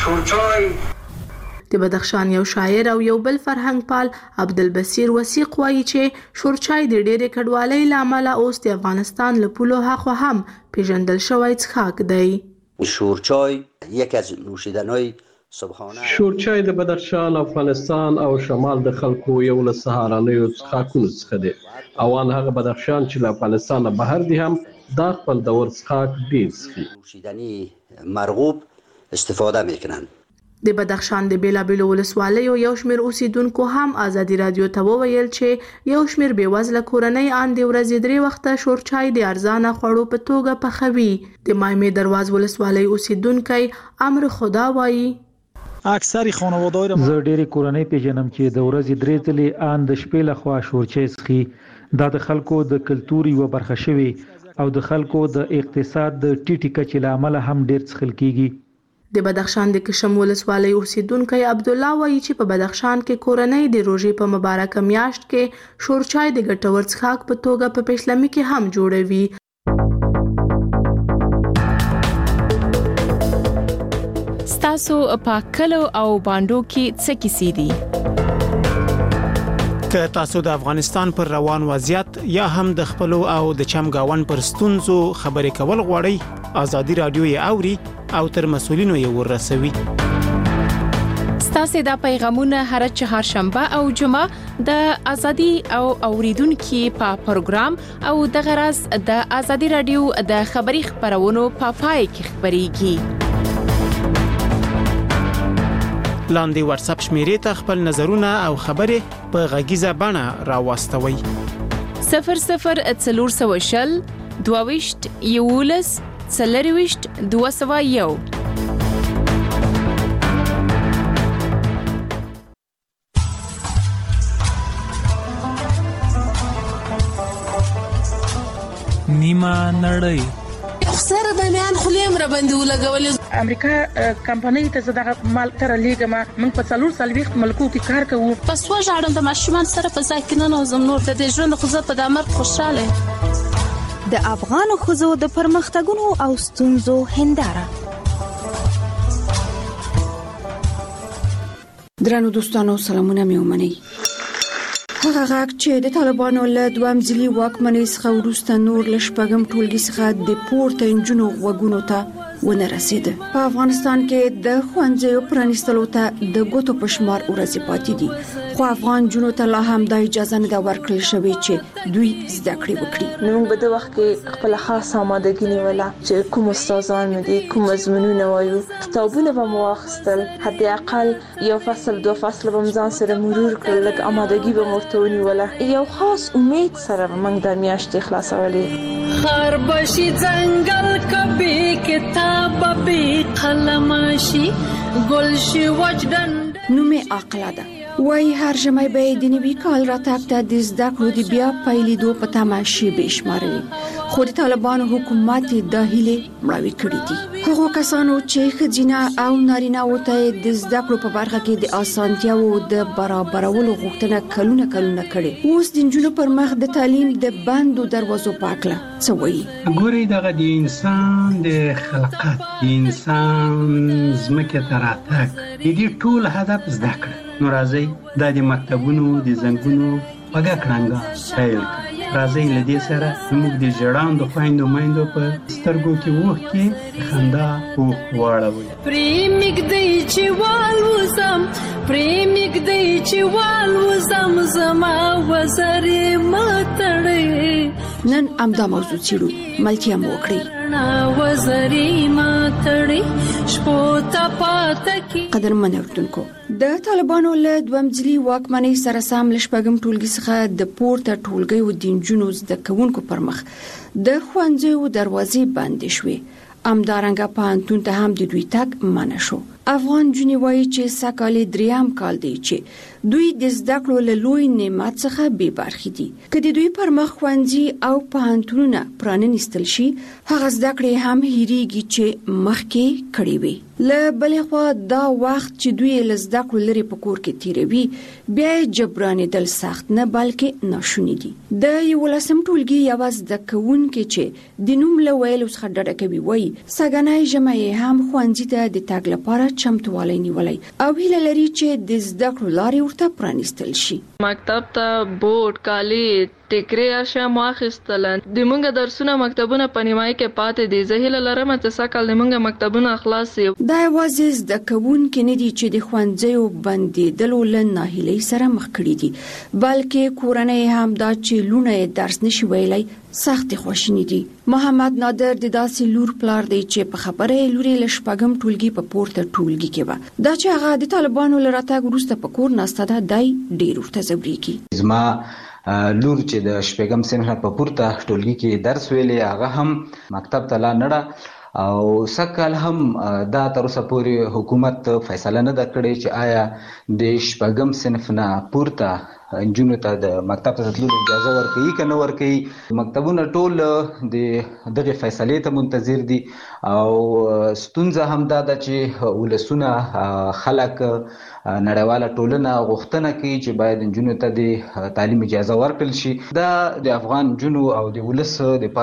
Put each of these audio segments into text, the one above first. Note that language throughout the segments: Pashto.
شورچای د بدخشان یو شاعر او یو بل فرهنګ پال عبدالبصیر وثیق وایي چې شورچای د ډېرې کډوالۍ له امله اوس د افغانستان له پولو هاخوا هم پیژندل شوی څښاک دی. شورچای یک از نوشیدنۍ صبحانه شورچای د بدخشان، افغانستان او شمال د خلکو یو له سهارنیو څښاکونو څخه دی او ان هغه بدخشان چې له افغانستان نه بهر دي هم دا خپل دور څښاک ډېر څښي. نوشیدنی مرغوب استفاده میکنن. د بدخشان د بیلابیلو ولسوالیو یو شمېر اوسیدونکو هم ازادي رادیو ته وویل چې یو شمېر بېوزله کورنۍ ان د ورځې 3 وخته شورچای د ارزانه خوړو په توګه پخوي. د مایمې درواز ولسوالۍ اوسیدونکی امر خدا وایي اکثر خانواده‌های زه ډېرې کورنۍ پیژنم چې د ورځې 3 ځلې ان د شپې لخوا شورچای څښي. دا د خلکو د کلتور یوه برخه شوې او د خلکو د اقتصاد د ټیټې کچې له امله هم ډېر څښل کیږي. د بدخشان د کشم ولسوالۍ اوسیدونکی عبدالله وایي چې په بدخشان کې کورنۍ د روژې په مبارکه میاشت کې شورچای د ګټور څښاک په توګه په پیشلمي کې هم جوړوي. ستاسو په کلو او باندو کې څه کیسې دي؟ که تاسو د افغانستان پر روان وضعیت یا هم د خپلو او د چمګاون پر ستونزو خبرې کول غواړئ، ازادي رادیو یې اوري او تر مسؤلینو یې ورسوي. ستاسو دا پیغامونه هر چهارشنبه او جمعه د ازادي او اوریدونکو په پروګرام او د غرض د ازادي رادیو د خبري خبرونو په پای کې خبريږي. لاندې واتس اپ شمیرې ته خپل نظرونه او خبرې په غږیزه بڼه راوستوي. 0040 22 11 40 201. نیمه نړۍ سره د میان خلیم را باندې ولګول. امریکا کمپنۍ ته زده مال تر لیګه موږ په 440 ملکو کې کار کوو. پس وژاړم د ماشومان سره په ځای کې نه نوزم نور د ژوند خو زه په د امر خوشاله. د افغان خزو د پرمختګونو او ستونزو هنداره. درنو دوستانو سلامونه مې ومنئ. هغه غږ چې د طالبانو له دوام ځلي واکمنۍ څخه وروسته نور له شپږم ټولګي څخه د پورته انجونو غوږونو ته ونه رسیده. په افغانستان کې د ښوونځیو پرانیستلو ته د ګوتو په شمار ورځې پاتې دي، خو افغان جنو ته لا هم د اجازه نه دا ورکړل شوې چې دوی زده کړې وکړي. نو موږ په وخت کې خپل خاص آمادګي نیوله چې کوم استادان مې دي، کوم مضمونونه وایو، کتابونه به مو واخیستل، حد اقل یو فصل 2 فصل به ځان سره مرور کړل، لکه آمادګي به مو ورته یو خاص امید سره موږ د میاشتې خلاصولې. خربشي ځنګل کبي کتاب به قلم شي ګل شي وجدان. نومې عقله ده. وای هر ژمی به د نوي کال راتګ ته د زده کړو د بیا پیلېدو په تمه شي بشمارلي، خو د طالبانو حکومت د هیلې مړاوې کړې دي. هغو کسانو چې ښځینه او نارینه ته د زده کړو په برخه کې د اسانتیاو د برابرولو غوښتنه کلونه کړې، اوس د نجونو پر مخ د تعلیم د بندو دروازو په اړه څه وایي؟ ګوري دغه د انسان د خلقت، د انسان زمکه ته راتګ، د دې ټول هدف زده کړه. نو راځي د مکتبونو د زنګونو وګه کړنګا پیل کړ. راځي لدې سره موږ د ژړاندو خويندو مایندو په سترګو کې وښکي خندا او واړوي. پریمګ دی چې والوزم، پریمګ دی چې والوزم زما وزرې ماتړې. نن امدا موضوع چیرو ملتیا موکړي وزرې ماتړې شپو ته پاتکی. قدر منوتونکو د طالبانو له دوام ځلي واکمنۍ سره سم لشپږم ټولګي څخه د پورته ټولګي او د انجونو زده کوونکو پر مخ د ښوونځیو دروازې بندې شوې. امدارنګه پوهنتون ته هم د دوی تګ منع شو. افغان جنې وایي چې سکه‌لې دریم کال دی چې دوی د زده کړو له لوی نعمت څخه بې برخې دي. که د دوی پر مخ ښوونځي او پوهنتونونه پرانیستل شي، هغه زده کړې هم هېرېږي چې مخکې کړې وي. له بلې خوا دا وخت چې دوی له زده کړو لرې په کور کې تېروي، بیا یې جبرانېدل سخت نه بلکې ناشوني دي. د 11 ټولګي یوه زده کوونکې چې د نوم له ویلو څخه ډډه کوي وایي سږنی ژمی یې هم ښوونځي ته د تګ لپاره چمتووالی نیولی او هیله لري چې د زده کړو لارې ورته پرانیستل شي. مکتب ته بورډ، کالج، ټیکرې اشیاء واخیستل. د مونږ درسونه مکتبونه په نیمایي کې پاتې دي. زه هیله لرم چې سږکال د مونږ مکتبونه خلاص شي. دا یوازې زده کوونکي نه دي چې د ښوونځیو بندېدلو له ناهیلۍ سره مخ کړي دي، بلکې کورنۍ هم دا چې لوڼه یې درس نشي ویلی سختې خواشیني دي. محمد نادر د داسې لور پلار دی چې په خبره یې لور یې له 6 ټولګي په پورته ټولګي کې وه. دا چې هغه د طالبانو له راتګ وروسته په کور ناسته ده، دی ډېر ورته ځورېږي. زما لور چې د 6 صنف په پورته ټولګي کې درس ویلی، هغه هم مکتب ته لا نړه او سږکال هم دا تر اوسه پورې حکومت فیصله نه ده کړې چې آیا د 6 صنف نه پورته نجونو ته د مکتب ته تللو اجازه ورکوي که نه ورکوي. مکتبونه ټول د دغې فیصلې ته منتظر دي او ستونزه هم دا ده چې ولسونه خلک نړیواله ټولنه غوښتنه کوي چې باید نجونو ته د تعلیم اجازه ورکړل شي. دا د افغان نجونو او د ولس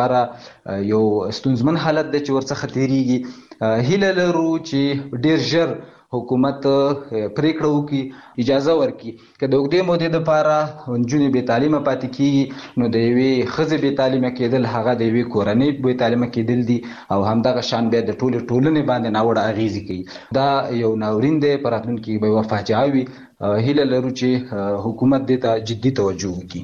دپاره یو ستونزمن حالت دی چې ورڅخه تېرېږي. هیله لرو چې ډېر ژر حکومت پریکړه وکړي، اجازه ورکړي. که د اوږدې مودې دپاره نجونې بې تعلیمه پاتې کېږي، نو د یوې ښځې بې تعلیمه کېدل هغه د یوې کورنۍ بې تعلیمه کېدل دي او همدغه شان بیا د ټولې ټولنې باندې ناوړه اغېزې کوي. دا یو ناورین دی، په راتلونکي کې به یوه فاجعه وي. هیله لرو چې حکومت دې ته جدي توجه وکړي.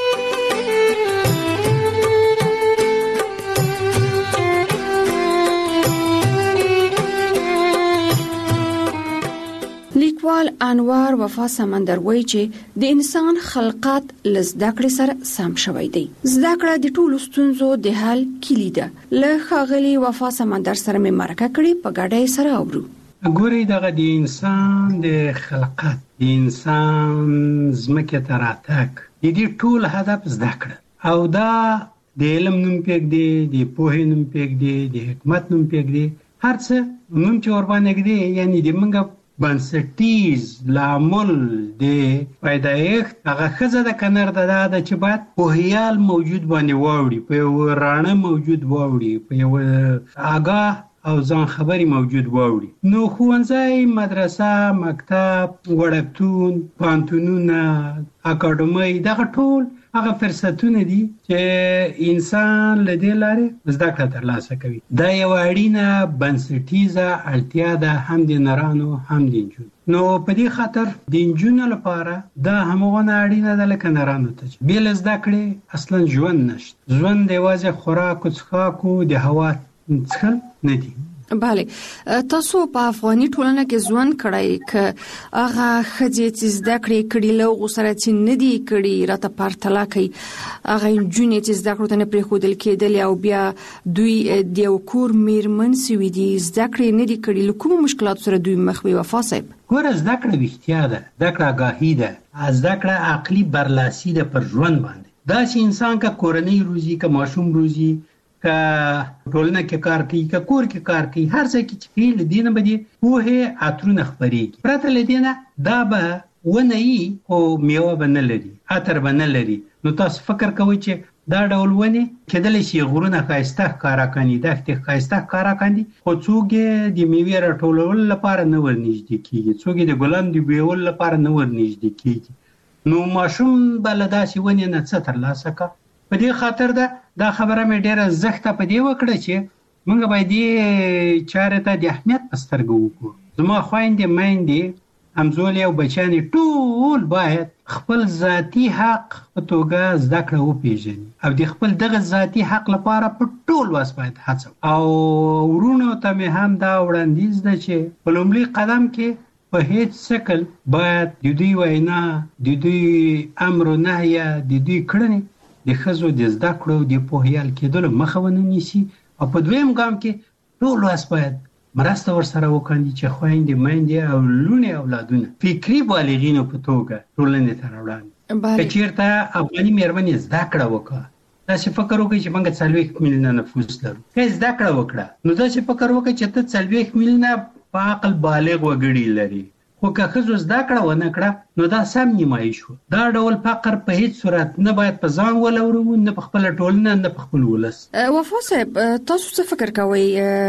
لیکوال انوار وفا سمندر وایي چې د انسان خلقت له زده کړې سره سم شوی دی. زده کړه د ټولو ستونزو د حل کلي ده. له ښاغلي وفا سمندر سره مې مرکه کړې، په ګډه یې سره اورو. ګورئ، دغه د انسان د خلقت، د انسان ځمکې ته راتګ، د دې ټول هدف زده کړه او دا د علم نوم پرېږدي، د پوهې نوم پرېږدي، د حکمت نوم پرېږدي، هر څه نوم چې ورباندې ږدي، یعنې د موږ بنسټیز لامل د پیدایښت هغه ښځه د کنر ده چې باید پوهیال موجود باندې واوړي، په یو راڼه موجود واوړي، په یو آګاه او ځان خبري موجود واوړي. نو ښوونځی، مدرسه، مکتب، وړکتون، پوهنتونونه، اکاډمۍ، دغه ټول هغه فرصتونه دي چې انسان له دې لارې زده کړه ترلاسه کوي. دا یوه اړینه بنسټیزه اړتیا ده، هم د نرانو هم د نجونو. نو په دې خاطر د نجونو لپاره دا همغونه اړینه ده لکه نرانو ته چې بې له زده کړې اصلا ژوند نشته. ژوند یوازې خوراک و څښاک و د هوا څښل نه دي. بله، تاسو په افغاني ټولنه کې ژوند کړی، که هغه ښځې چې زده کړې کړي له هغو سره چې نه دي کړي راته پرتله کوي، هغه نجونې چې زده کړو ته نه پرېښودل کېدلې او بیا دوی د یو کور میرمن سوي دي، زده کړې نه دي کړي، له کومو مشکلاتو سره دوی مخ وي؟ وفا صاحب، ګوره، زده کړه ویښتیا ده، زده کړه آګاهي ده، زده کړه عقلي برلاسي ده پر ژوند باندې. داسې انسان که کورنۍ روزي، که ماشوم روزي، که ټولنه کې کار کوي، که کور کې کار کوي، هر ځای کې چې کوي، له دې نه به د پوهې عطرونه خپرېږي. پرته له دې نه دا به ونه وي خو میوه به نه لري، عطر به نه لري. نو تاسو فکر کوئ چې دا ډول ونې کېدلی شي غرونه ښایسته ښکاره کاندي، دښتې ښایسته ښکاره کاندي، خو څوک یې د میوې راټولولو لپاره نه ورنږدې کېږي، څوک یې د ګلانو د بویولو لپاره نه ورنږدې کېږي. نو ماشوم به له داسې ونې نه څه ترلاسه کړه؟ په دې خاطر دا خبره مې ډېره زښته په دې وکړه چې موږ باید دې چارې ته د اهمیت په سترګه وګورو. زما خویندې، میندې، همزولې او بچیانې ټول باید خپل ذاتي حق په توګه زده کړه وپېژني او د خپل دغه ذاتي حق لپاره په ټول وس باید هڅه. او ورونو ته مې هم دا وړاندیز ده چې په لومړي قدم کې په هیڅ شکل باید د دوی وینا، د دوی امر و نهیه، د دوی کړنې د ښځو د زده کړو د پوهیال کېدلو مخه ونه نیسي. او په دویم ګام کې ټول وس باید مرسته ورسره وکړي چې خويندې میندې او لونې اولادونه فکری بالغینو په توګه ټولنې ته راوړي. که چیرته افغاني مېرمنې زده کړه وکړه، داسې فکر وکړي چې موږ 40 میلیونه نفوس لرو، که زده کړه وکړه نو داسې فکر وکړي چې ته 40 میلیونه په عقل بالغ وګړي لري. خو که ښځو زده کړه ونه کړه نو دا سم نیمایي شو. دا ډول فقر په هیڅ صورت نه باید په ځان ولورو، نه په خپله ټولنه، نه په خپل ولس. وفا صاحب، تاسو څه فکر کوئ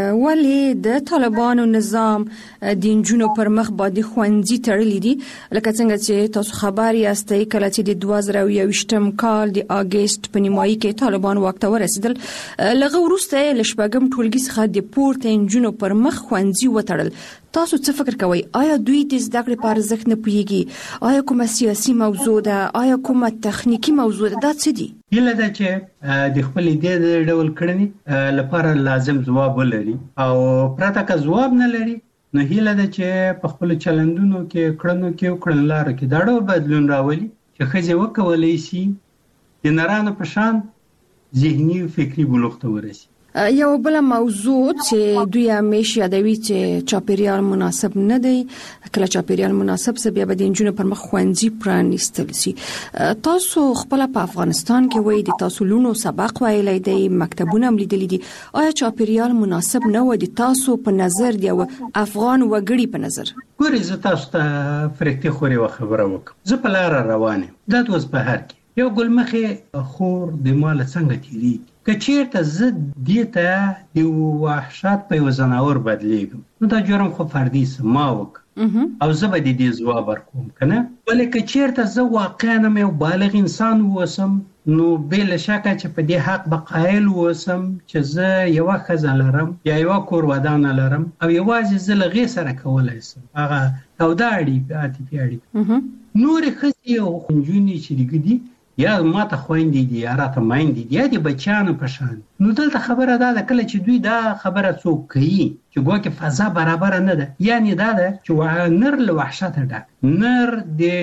ولې د طالبانو نظام د نجونو پر مخ باندې ښوونځي تړلي دي؟ لکه څنګه چې تاسو خبر یاستئ کله چې د 2021 کال د اگست په نیمایي کې طالبان واک ته ورسېدل، لږ وروسته له شپږم ټولګي څخه د پورته نجونو پر مخ ښوونځي وتړل. تاسو څه فکر کوئ؟ آیا دوی د زده کړې په ارزښت نه پوهیږي؟ آیا کومه سیاسي موضوع ده؟ آیا کومه تخنیکی موضوع ده؟ دا څه دي؟ هیله ده چې د خپل د ډول کړنې لپاره لازم ځواب ولري، او پرته که ځواب نه لري نو هیله ده چې په خپل چلندونو کې، کړنو کې او کړنلارو کې دا ډول بدلون راولي چې ښځې وکولای شي د نرانو په شان ذهني او فکري بلوغ ته ورسي. یو بل موضوع چې دوی همیشه یادوي چې چاپیریال مناسب نه دی. کله چاپیریال مناسب سه بیا به د نجونو پر مخ ښوونځي پرانیستل شي. تاسو خپل په افغانستان کې وایي د تاسو لونو سبق ویلی دی، مکتبونه هم لیدلي دي. آیا چاپیریال مناسب نه و د تاسو په نظر، دی او افغان وګړي په نظر؟ ګورې، زه تاسو ته فرښتې خورې و خبره وکړم. زه په لاره روان یم، دا د وزبهر کې یو ګلمخې خور د مال څنګه تیریږي. که چیرته زه دې ته د وحشت په یو ځناور بدلیږم نو دا جرم خو فردي ما وکړ او زه به د دې ځواب ورکوم، که نه؟ ولې که چیرته زه واقعا یو بالغ انسان اوسم نو بې له شکه چې په دې حق به قایل اوسم چې زه یوه ښځه لرم یا یوه کور ودانه لرم او یوازې زه له هغې سره کولی سم هغه توده اړیکې، عاطفي اړیکې. نورې ښځې او نجونې چې دغه دي یا ماته خويندې دي یا راته میندې دي یا د بچیانو په شان. نو دلته خبره دا ده کله چې دوی دا خبره څوک کوي چې ګواکې فضا برابره نه ده، یعنی دا ده چې نر له وحشته ډک، نر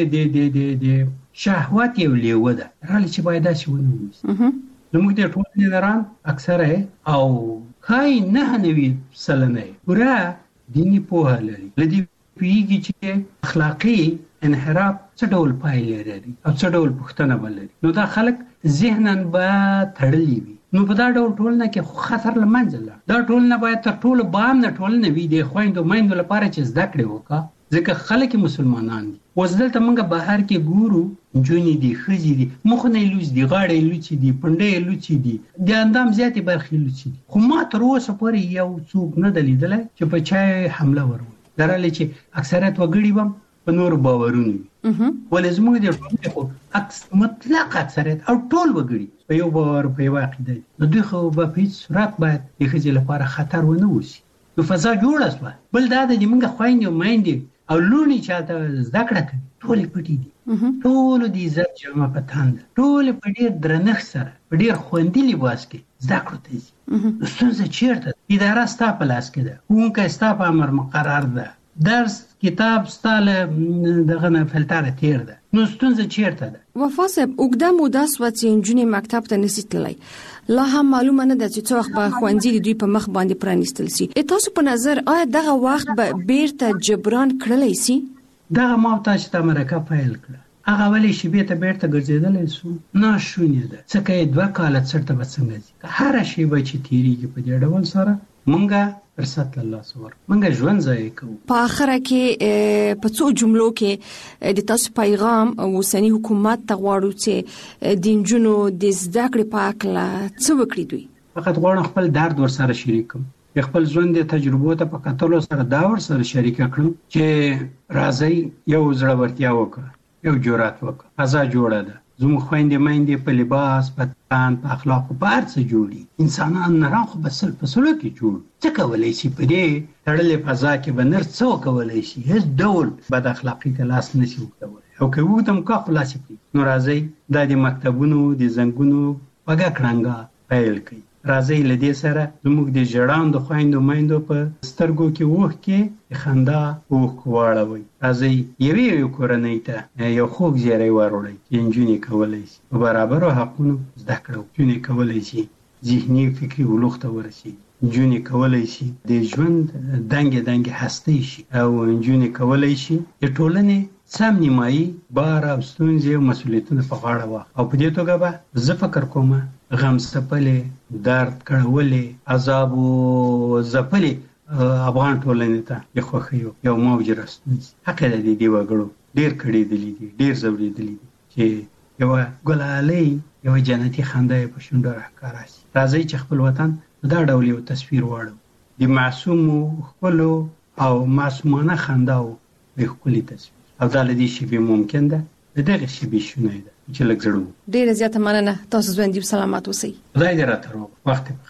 د شهوت یو لیوه ده، رالې چې باید داسې ونه ونیسي. زموږ د ټولنې نران اکثره او ښایي 99% پوره دیني پوهه لري، له دې پوهېږي چې اخلاقي انحراف څه ډول پایلې لري او څه ډول پوښتنه به لري. نو دا خلک ذهناً به تړلي وي. نو په دا ډول ټولنه کې خو خطر له منځه لاړ. دا ټولنه باید تر ټولو بامنه ټولنه وي د خویندو میندو لپاره چې زده کړې وکړه، ځکه خلک مسلمانان دي. اوس دلته موږ بهر کې ګورو نجونې دي، ښځې دي، مخونه یې لوڅ دي، غاړه یې لوڅې دي، پنډه یې لوڅې دي، د اندام زیاتې برخې یې لوڅې دي. خو ما تر اوسه پورې یو څوک نه ده لیدلی چې په چا یې حمله ور وکړي. دا رالې چې اکثریت وګړي به په نورو باورونه وي. ولې زموږ د ټولنې خو مطلق اکثریت او ټول وګړي په یو باور، په یوه عقیده دي. نو دوی خو به په هېڅ صورت باید د ښځې لپاره خطر ونه اوسي. نو فضا جوړه شوه. بل دا ده چې موږ خویندې او میندې او لوڼې چې هلته زده کړه کوي ټولې پټې دي، ټولو د عزت جامه په تن ده، ټولې په ډېر درنښت سره په ډېر خوندي لباس کې زده کړو ته ځي. نو ستونزه چېرته ده؟ اداره ستا په لاس کې ده، ښوونکی ستا په امر مقرر ده، درس کتاب ستا له دغه نه فلتره تیر ده. نو ستونزه چیرته ده؟ وفا صاحب، اوږده موده سوه چې نجونې مکتب ته نشي تللی، لا هم معلومه نه ده چې څه وخت به ښوونځي د دوی په مخ باندې پرانیستل شي. تاسو په نظر آیا دغه وخت به بیرته جبران کړلی شي؟ دغه ما ته چې تا مرکه پیل کړه هغه ولې شیبې ته بیرته ګرځېدلی سو؟ ناشونې ده. ځکه یې 2 کاله څرته به څنګه ځي؟ که هره شیبه چې تېرېږي په دې ډول سره مونږه فرصت له لاسه ورکړو، مونږ ژوند ضایع کوو. په آخره کې په څو جملو کې د تاسو پیغام اوسني حکومت ته غواړو چې د نجونو د زده کړې په هکله څه وکړي دوی؟ فقط غواړم خپل درد ورسره شریک کړم، خپل ژوند د تجربو ته په کتلو سره دا ورسره شریکه کړم چې راځئ یو زړورتیا وکړه، یو جرأت وکړه. فضا جوړه ده، زموږ خویندې میندې په لباس، په تن، په اخلاقو، په هر څه جوړي. انسانان نران خو په سل په سلو کې جوړ. څه کولی شي په دې تړلې فضا کې به نر څه وکولی شي؟ هېڅ ډول بد اخلاقي ته لاس نه شي اوږدولی، او که وږدم کا خو لاس یې پرېږدي. نو راځئ دا د مکتبونو د زنګونو خوږه کړنګه پیل کړئ. راځئ له دې سره زموږ د ژړاندو خویندو میندو په سترګو کې اوښکې د خندا اوښکو واړوئ. راځئ یوې کورنۍ ته یو خوږ زیری وروړئ چې نجونې کولی شي په برابرو حقونو زده کړه وکړي، نجونې کولی شي ذهني فکري بلوغ ته ورسېږي. جونې کولای شي د ژوند دنګ هستی شي او جونې کولای شي د ټولنې سم نیمایي بار او ستونزې او مسؤلیتونه په غاړه واخلي او په دې توګه به زه فکر کوم غم څپلې درد کړولې عذاب او ځپلې افغان ټولنې ته یو خوښیو یو موج راستونځي حق د دې وګړو ډېر کړېدلي دي ډېر ځورېدلي دي چې یو ګلالۍ یو جنتي خندا په شونډو راښکاره شي. راځئ چې خپل وطن دا ډول یو تصویر واړو د معصومو ښکلو او معصومانه خنداو د ښکلي تصویر او دا له دې شیبې ممکن ده د دغې شیبې شونی ده چې لږ زړه وو. ډېره زیاته مننه. تاسو ژوندي او سلامت اوسئ. خدای دې راته روغ وخت بخیر.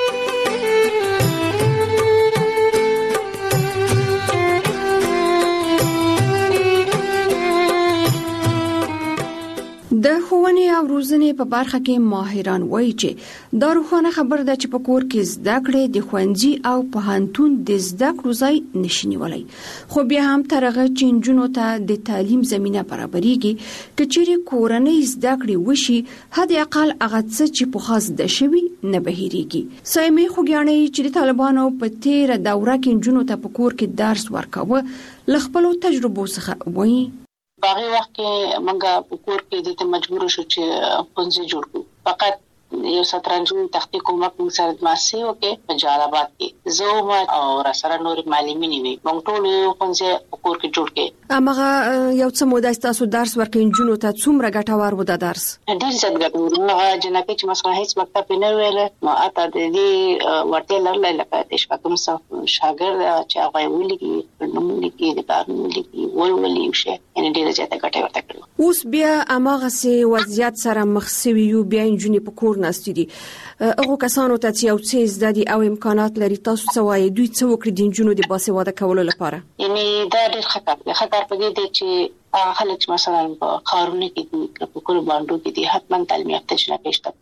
د ښوونې او روزنې په برخه کې ماهران وایي چې دا روښانه خبره ده چې په کور کې زده کړې د ښوونځي او پوهنتون د زده کړو ځای نشي نیولی، خو بیا هم تر هغه چې نجونو ته د تعلیم زمینه برابرېږي که چیرې کورنۍ زده کړې وشي حد اقل هغه څه چې پخوا زده شوي نه به هېرېږي. سایمې خوږیاڼۍ چې د طالبانو په تېره دوره کې نجونو ته په کور کې درس ورکاوه له خپلو تجربو څخه وایي. باغی وخت کې منګه په کور کې د ته مجبور شو چې ښوونځي جوړ کړو. فقط یو سترنجو تختی کومک موږ سره د ماسي وکي په جلالاباد کې زه او را سره نور معلمین وي موږ ټول یو ښوونځي په کور کې جوړ کړي. امغه یو څه موده تاسو درس ورکړئ نجونو ته څومره ګټور و دا درس؟ ډېر زیات ګټور. هغه جنکه چې مثلا هیڅ مکتب نه ویل نو اته د دې ورته لرله لکه د شپږم صف شاګرد چې هغه ولګي نو ولګي د کار ولګي ولولي شي ان ډېر زیات ګټور ورته کړو. اوس بیا امغه سي وضعیت سره مخ شوي یو بیا نجونې په کور ناستې دي. هغه کسانو ته چې یو څه زده دي او امکانات لري تاسو څه وایي دوی څه وکړي د نجونو د باسواده کولو لپاره؟ یعنی دا ډېر خطر په دې دی چې خلک مثلا په ښارونو کې دي په کور باندې کې دي حتما تعلیم یافته شنه شته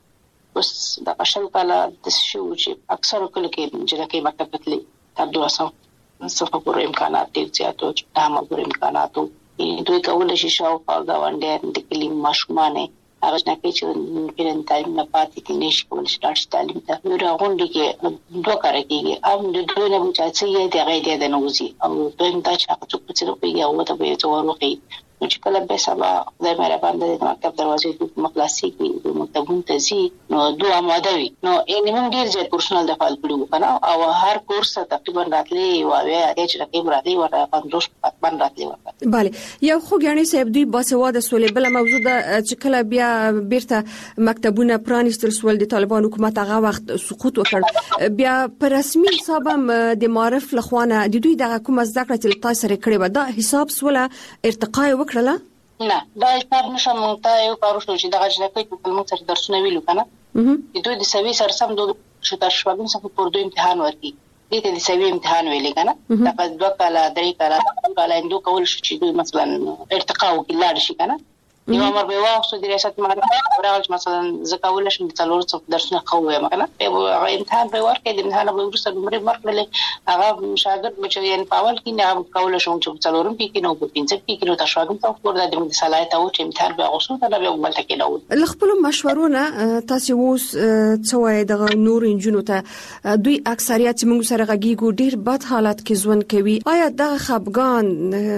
کې اوس د پښتو کاله د شو چې اکثر کله کې چې مکتب تللی تر 200 صفه پورې امکانات ډېر زیات او تمام پورې امکانات دوی کولای شي شاو غونډه د کلیم ماشومانه هغه څنګه چې پیرن تعلیم نه پاتې دي نشي کولای شي تعلیم ته یو غونډه کې دوه کار کوي ام د دوی نه چې یې د غیدې د نوزي او دوی دا چې هغه څه په څیر کوي او ته به څور وکړي چې کله به سبا د مهربان د مکتب دروازې د مخلاصي کې د مکتبون تزي نو دوه آماده وي نو یې موږ ډیر زیات پرسونل د فعال کړو کنه او هر کورس تقریبا راتلي او بیا چې رقم راتلي ورته 15 پاتمن راتلي ورته. bale یو خوګانی صاحب دوی باسواده سولې بل موضوع ده چې کله بیا بیرته مکتبونه پرانیستل سول د طالبان حکومت هغه وخت سقوط وکړ بیا په رسمي حساب د معرف لخوانه د دوی دغه کوم زده کړه چې تاسو سره کړې و دا حساب سوله ارتقا وکړه؟ نه دا حساب نشم ته یو کارو شو چې دغه ځکه چې موږ سره درسونه ویلو کنه دوی د سوي سره سم دوه شو تر شپږم صفحه پر دوه امتحان ورکړي دې د سوي امتحان ویلې کنه دا په دوه کاله درې کاله اندو کول شو چې دوی مثلا ارتقا وکړي شي کنه یو امر به واخصو د ریاست معرفت راوځ مثلا زکاول شم د څلور څو درسونه خوې مکنه په امتحان به ورکې د امتحان به ورسره عمر مرکلې هغه شاګرد چې یې پاول کې نه کول شم چې څلورم کې نو په 15 کې نو تاسو هغه ته ورته د صلاحیت او چې امتحان به اوسو ته به عمل تکي نو خپل مشورونه تاسو اوس څوای د نور انجنونو ته دوی اکثریت موږ سره غږیږو ډیر بد حالت کې ژوند کوي آیا د خپګان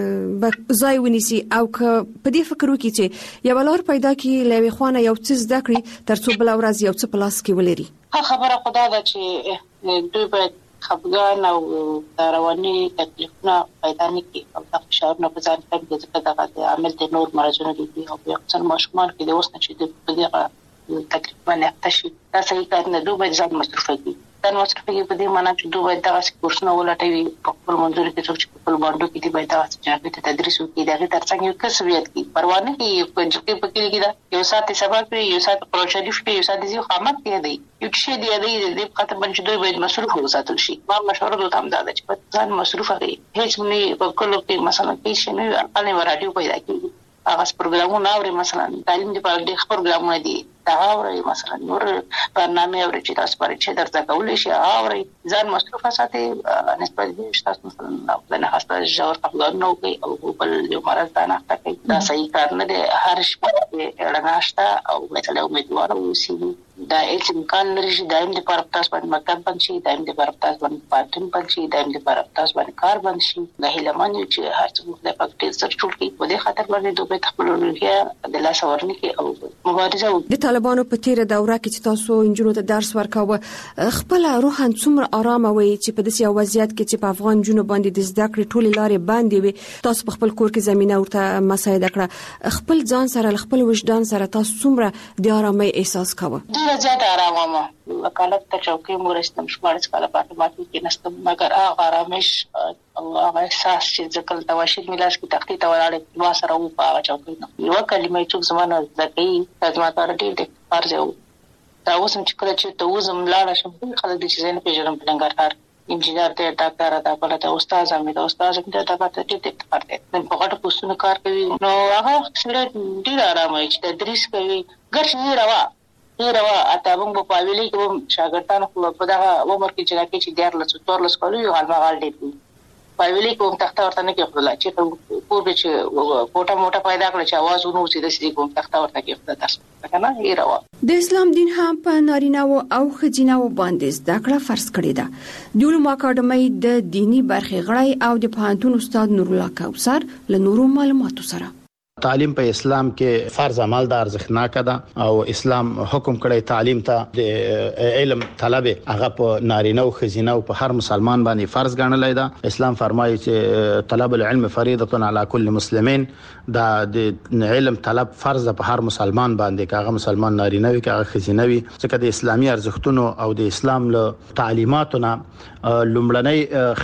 ځای ونیسي او په دې فکر وکړي چې یو لور پیدا کی لوي خوانه یو څه زده کړی ترڅو بل ورځ یو څه پلاس کې ولري خبره خدا ده چې دوی باید خپګان او رواني تکلیفونه پیدا نه کړي او د فشار نه په ځان کې د دغه عمل د نور مرزونه دي او یو څن ماشومان کې د اوس نه چې د دغه تکلیفونه تشي دا صحیح کار نه دوی باید ځان مصرف کړي تن مصرف کې په دې معنی چې دوی باید دغه کورسونه ولټوي په خپل منځور کې څوک چې په باندې کې دی باید دغه چې تدریس وکړي دغه ترڅنګ یو کسبیت کې پروا نه کوي په چې په کې دا یو ساعت سبق کوي یو ساعت پروژه دی یو ساعت زی خامت دی یو شی دی د خاطر باندې دوی باید مصروف وساتل شي ما مشوره دوی هم دا چې په ځان مصروف وي هیڅ نه په کلو کې مثلا کې شي نه اړنه رادیو پیدا کیږي هغه پروګرامونه اوري مثلا تعلیم دی په ډېر پروګرامونه دي دا اوري مثلا نور برنامه اوري چې تاسو پرې چې درته کولای شي اوري ځان مصروف ساتي نسبت دې تاسو مثلا د نه خاصه جوړ خپل نو کوي او بل یو مرز دا نه کوي دا صحیح کار نه دی هر شپه رڼاشته او مثلا امیدوار اوسئ دا هیڅ امکان لري چې دایم د لپاره تاسو باندې مکتب بند شي، دایم د لپاره تاسو باندې پارټن بند شي، دایم د لپاره تاسو باندې کار بند شي. دا هیلمان چې هر څه د پکټ سر جوړ کړي په دې خاطر باندې دوی خپل روحیه د لاس ورنکي او مبارزه د طالبانو په تیره دوره کې چې تاسو انجونو ته درس ورکاوه خپل روحان څومره آرام وي چې په داسې وضعیت کې چې په افغان جنو باندې د زده کړې ټولې لارې باندې وي تاسو په خپل کور کې زمينه ورته مساعده کړه خپل ځان سره خپل وجدان سره تاسو څومره د آرامۍ احساس کاوه؟ ډېر زیات آرام ما وکالت ته چوکۍ مورستم شمارس کاله پاتې ماته کې نستم مګر هغه آرامش او هغه احساس چې ځکه د واشد ملاس کې تختی ته ولاړې نو سره و په چوکۍ نو یو کلمه چې زمانه ځکه لازم تر دې فرض یو دا اوس چې کله چې ته وزم لاړ شم خلک دې چې زنه پیژنم بلنګار انجینر ته ډاکټر ته بل ته استاد هم ته ډاکټر ته پرته نن په غټه پوسټونه کار کوي نو هغه سره ډیر آرام وي چې تدریس کوي ګرځي روا اته موږ په ویلي کې شاګردانو په دغه عمر کې چې راکې چې 14 کالو یو غالمغال دی په ویلي کوم تخته ورته نه کې خپل چې پورې چې کوټه موټه پیدا کړ چې आवाज ونو چې د سړي کوم تخته ورته کې خپل تاسو کنه یې روا د اسلام دین هم په نارینه او ښځینه باندې زده کړه فرض کړې ده. د علومو اکاډمۍ د دینی برخې غړی او د پوهنتون استاد نور الله کوثر له نورو معلوماتو سره تعلیم په اسلام کې فرض عمل د ارزښتناک ده او اسلام حکم کړی تعلیم ته د علم طلب هغه په نارینه او ښځینه او په هر مسلمان باندې فرض ګڼلای ده. اسلام فرمایي چې طلب العلم فریضه علی کل مسلمین دا د علم طلب فرض ده په هر مسلمان باندې کاغه مسلمان نارینه وي کاغه ښځینه وي ځکه د اسلامي ارزښتونو او د اسلام له تعلیماتونه لومړنی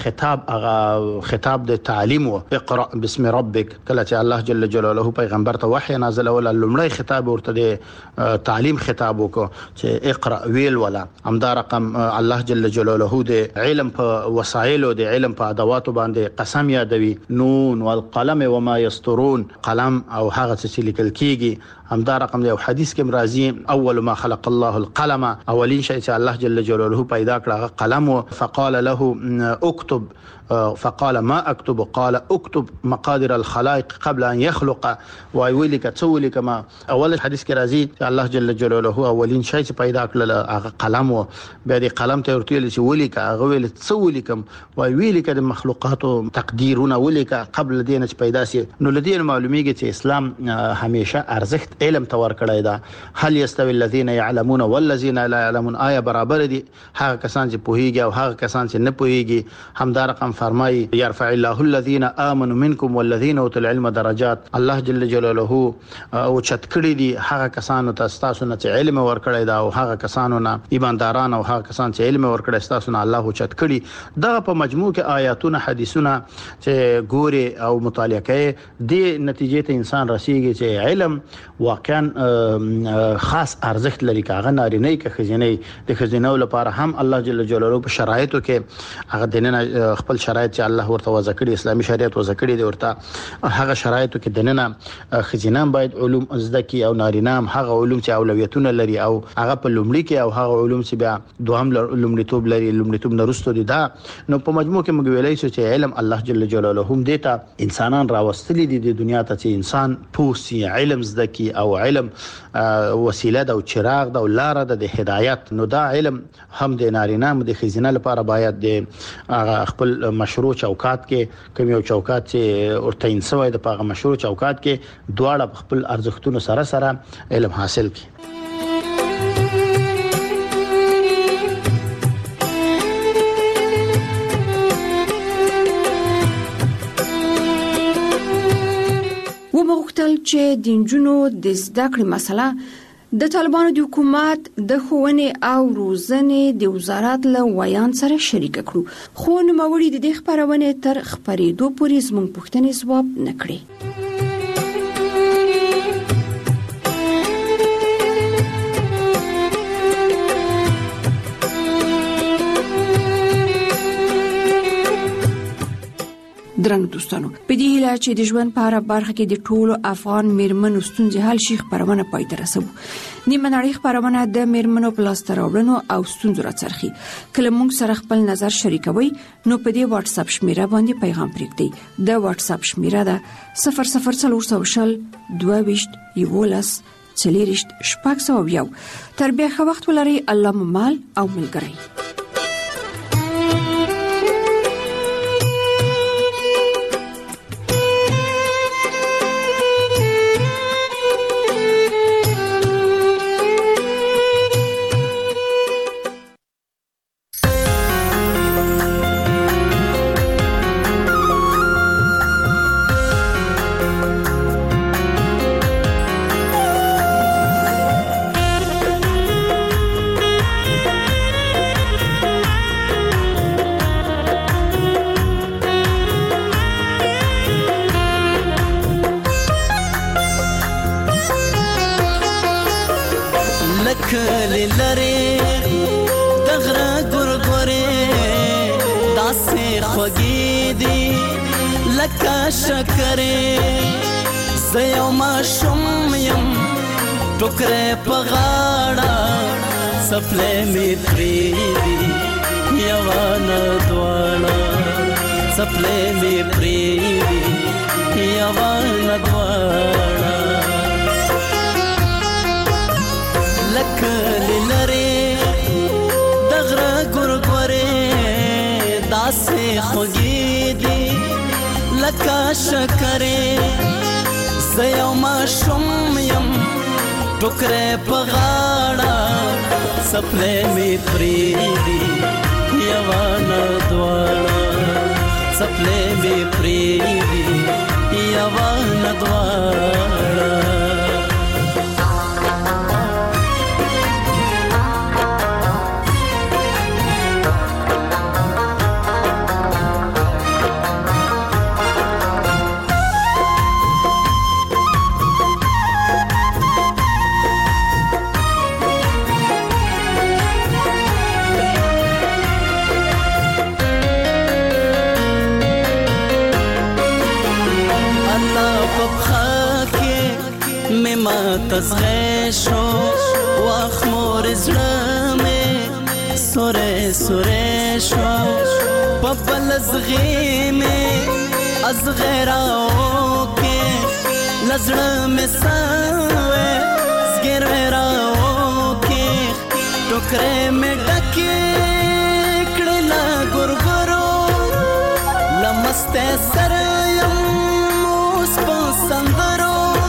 خطاب د تعلیم او اقرا بسم ربک کله چې الله جل جلاله پیغمبر ته وحی نازل ول لومړی خطاب ورته د تعلیم خطاب وکړو چې اقرا ویل ولا همدا رقم الله جل جلاله د علم په وسایل او د علم په ادواتو باندې قسم یادوي نون والقلم وما يسطرون قلم او هغه چې لیکل کیږي همدا رقم دی حدیث کې مرضی اول ما خلق الله القلم اولین شی چې الله جل جلاله پیدا کړ قلم فقال له اكتب فقال ما اكتب قال اكتب مقادير الخلائق قبل ان يخلق ويولك تولك ما اول حدیث کې راځي چې الله جل جلاله اولین شی چې پیدا کړل هغه قلم او به دې قلم ته ورته چې ولیک هغه ویل تسولکم ويولك د مخلوقات تقديرونه ولیک قبل دین چې پیدا سي نو لدی معلومیږي چې اسلام همیشه ارزښت علم تور کړی دا هل يستوي الذين يعلمون والذين لا يعلمون آیا برابر دي هغه کسان چې پوهیږي او هغه کسان چې نه پوهیږي همدا رقم فرمایي يرفع الله الذين امنوا منكم والذين اوتوا العلم درجات الله جل جلاله او چتکړي دي هغه کسانو ته تاسو نه علم ورکړی دا او هغه کسانو نه ایمانداران او هغه کسان چې علم ورکړی تاسو نه الله چتکړي دغه په مجموع کې آیاتونه حدیثونه چې ګوري او مطالعه کوي د نتیجې ته انسان رسیږي چې علم واقعا خاص ارزښت لري کاغه نارینه کې خزینه د خزینه لپاره هم الله جل جلاله په شرایطو کې هغه دنه خپل شرایط چې الله ورته وضع کړی اسلامي شریعت وضع کړی دی ورته هغه شرایطو کې دنه خزینه باید علوم زده کی او نارینه هم هغه علوم چې اولویتونه لري او هغه په لومړي کې او هغه علوم چې بیا دوهم لومړیتوب لري لومړیتوب نرسته دي دا نو په مجموع کې موږ ویلای شو چې علم الله جل جلاله هم دیتا انسانان راوستلي دي د دنیا ته چې انسان پوسی علم زده کی او علم وسیله ده او چراغ ده او لار ده د هدایت نو دا علم هم د نارینه هم د خزینه لپاره باید د خپل مشروع چوکات کې کوم یو چوکات چې ورته انسوي د پاغه مشروع چوکات کې دواړه خپل ارزښتونو سره سره علم حاصل کړي. ومغتل چې د نجونو د زده کړې مسله د طالبانو د حکومت د ښوونې او روزنې د وزارت له ویان سره شریک کړو خو نوموړي د دې خبرونه تر خبرېدو پورې زموږ پوښتنې ځواب نه کړې. درنو دوستانو په دې هیله چې د ژوند په اړه برخه کې د ټولو افغان میرمنو ستونزې حل شي خبرونه پای ته رسوو. نیمه نړۍ خبرونه د میرمنو په لاس راوړنو او ستونزو راڅرخي. کله موږ سره خپل نظر شریکوي نو په دې واتس اپ شمیره باندې پیغام پرېږدئ. د واتس اپ شمیره ده 0040 22 11 40 تر بیا ښه وخت ولرئ. الله مو مال او ملګری. کلی لري دغره ګورګورې داسې خوږې دي لکه شکرې زه یو ماشوم یم ټوکرې په غاړه څپلۍ مې پرېږدي یوه نه دواړه څپلۍ مې پرېږدي یوه نه دواړه لکلی لري دغره ګورګورې داسې خوږې دي لکه شکرې زه یو ماشوم یم ټوکرې په غاړه څپلۍ مې پرېږدي یوه نه دواړه څپلۍ مې پرېږدي یوه نه دواړه تزغې شو واخ مور زړه مې سورې سورې شو په بل زغې مې ازغې راوکې لزړه مې سوې زګېروې راوکې ټوکرې مې ډکې کړې له ګورګورو له مستۍ سره یم اوس په سندرو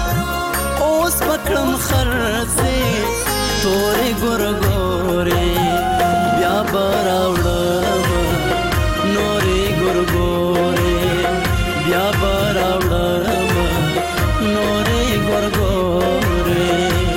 پکړم خرڅې تورې ګورګورې بیا به راوړم نورې ګورګورې بیا به راوړم نورې ګورګورې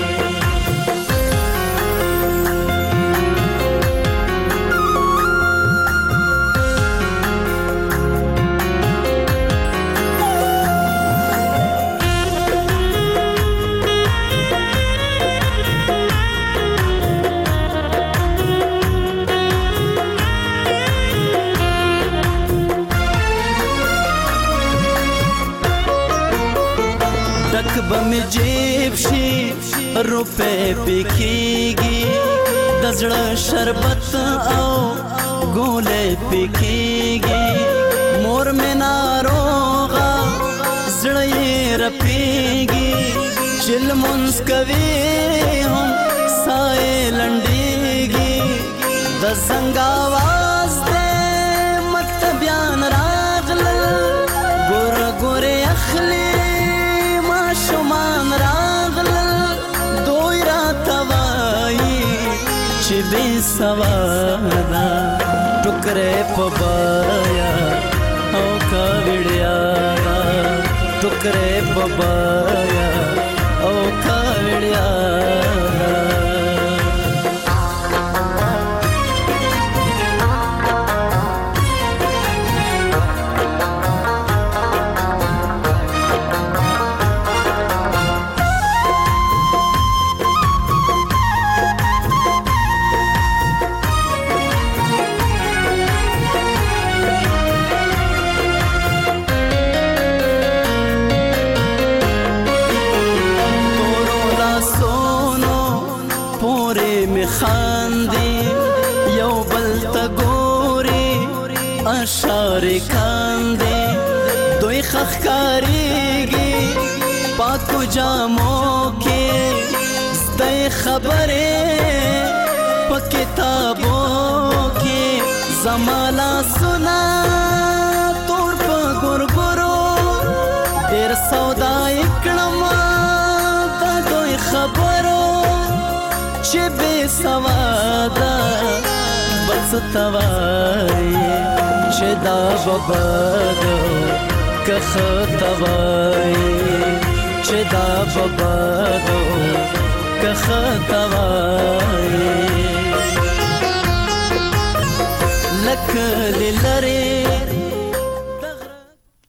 بم جیب شي روپے پکېږي د زړه شربت او ګولې پکېږي مور مې ناروغه زړه یې رپېږي چې لمونځ کوي هم ساه یې لنډېږي د زنګ اواز دی مکتبیان راغلل ګوره ګورې اخلي شمان راغلل دوی راته وایي چې بې سواده ټوکرې په بایا او کاوړیا ټوکرې په بایا او کاوړیا اشارې کاندې دوی خخکاریږي پاکو جامو کې خبرې په کتابو کې زمالا سنا تور په ګورګورو ډېر سودا کړم دا دوی خبرو چې بې سواده بس توای چې دا ببادو که خطوای چې دا ببادو که خطوای لکه لری